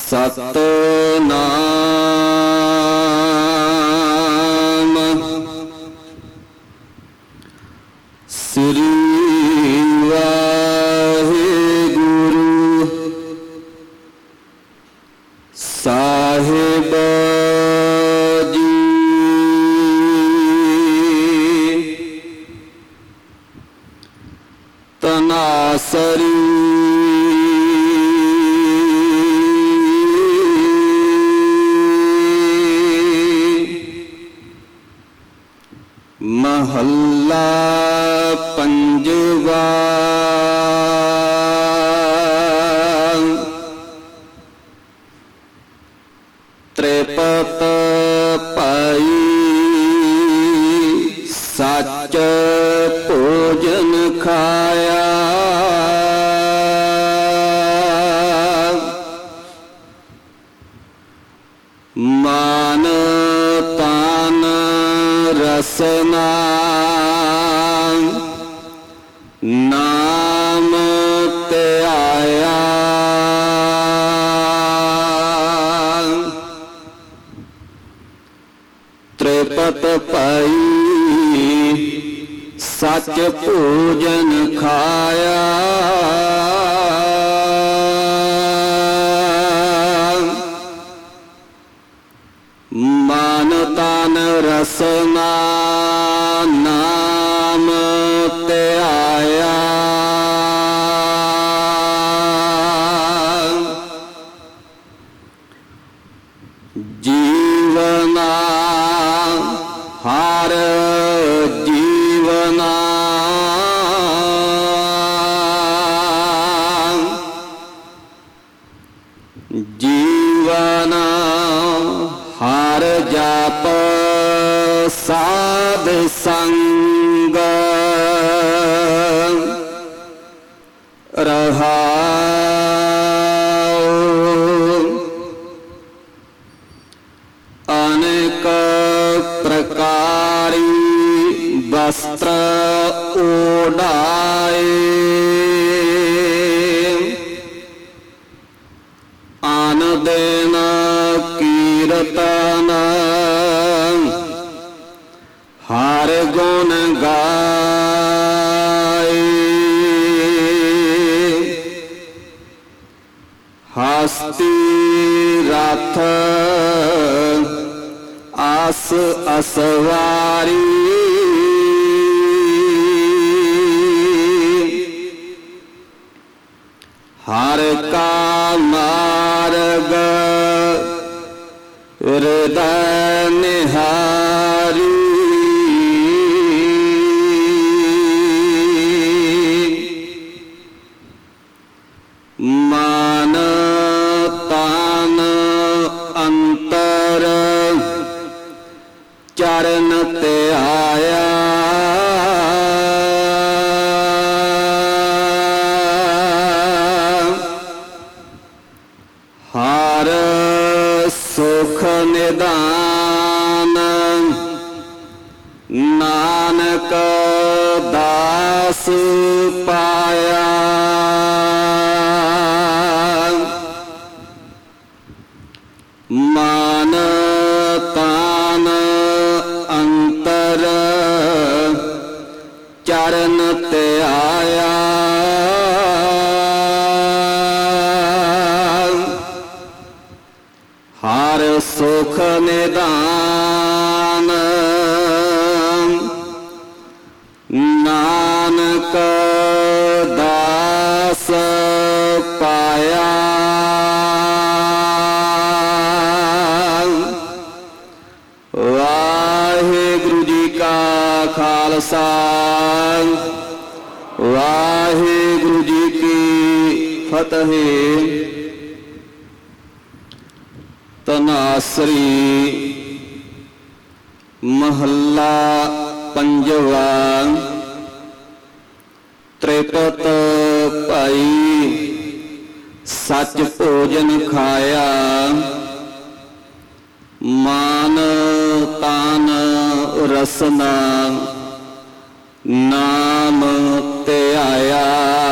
ਸਤਿਨਾਮ ਸ੍ਰੀ ਵਾਹਿਗੁਰੂ ਸਾਹਿਬ ਜੀ। ਤਨਾਸਰੀ ਮਹੱਲਾ ਪੰਜਵਾ। ਤ੍ਰਿਪਤ ਪਾਈ ਸੱਚ ਭੋਜਨ ਖਾਇਆ। ਮਨ ਤਨ ਰਸਨਾ ਨਾਮ ਧਿਆਇਆ। ਤ੍ਰਿਪਤ ਪਾਈ ਸੱਚ ਭੋਜਨ ਖਾਇਆ। ਮਨ ਤਨ ਰਸਨਾ ਨਾਮ ਧਿਆਇਆ। ਜੀਵਨਾ ਹਰ ਜੀਵਨਾ ਜੀਵਨਾ ਹਰ ਜਪ ਸਾਧ ਸੰਗ ਰਹਾਉ। ਅਨੇਕ ਪ੍ਰਕਾਰੀ ਵਸਤਰ ਓਢਾਏ। ਆਨ ਦਿਨ ਕੀਰਤਨ ਹਰ ਗੁਣ ਗਾਏ। ਹਸਤੀ ਰਥ ਆਸ ਅਸਵਾਰੀ। ਹਰ ਕਾ ਮਾਰਗ ਹਿਰਦੈ ਨਿਹਾਰੀ। ਮਨ ਤਨ ਅੰਤਰ ਚਰਨ ਧਿਆਇਆ। ਹਰ ਸੁਖ ਨਿਦਾਨ ਨਾਨਕ ਦਾਸ ਪਾਇਆ। ਮਨ ਤਨ ਅੰਤਰ ਚਰਨ ਧਿਆਇਆ। ਹਰ ਸੁਖ ਨਿਦਾਨ ਨਾਨਕ ਦਾਸ ਪਾਇਆ। ਵਾਹਿਗੁਰੂ ਜੀ ਕਾ ਖਾਲਸਾ ਵਾਹਿਗੁਰੂ ਜੀ ਕੀ ਫਤਿਹ। ਤਨਾਸਰੀ ਮਹੱਲਾ ਪੰਜਵਾ। ਤ੍ਰਿਪਤ ਭਾਈ ਸੱਚ ਭੋਜਨ ਖਾਇਆ। ਮਨ ਤਨ ਰਸਨਾ ਨਾਮ ਧਿਆਇਆ।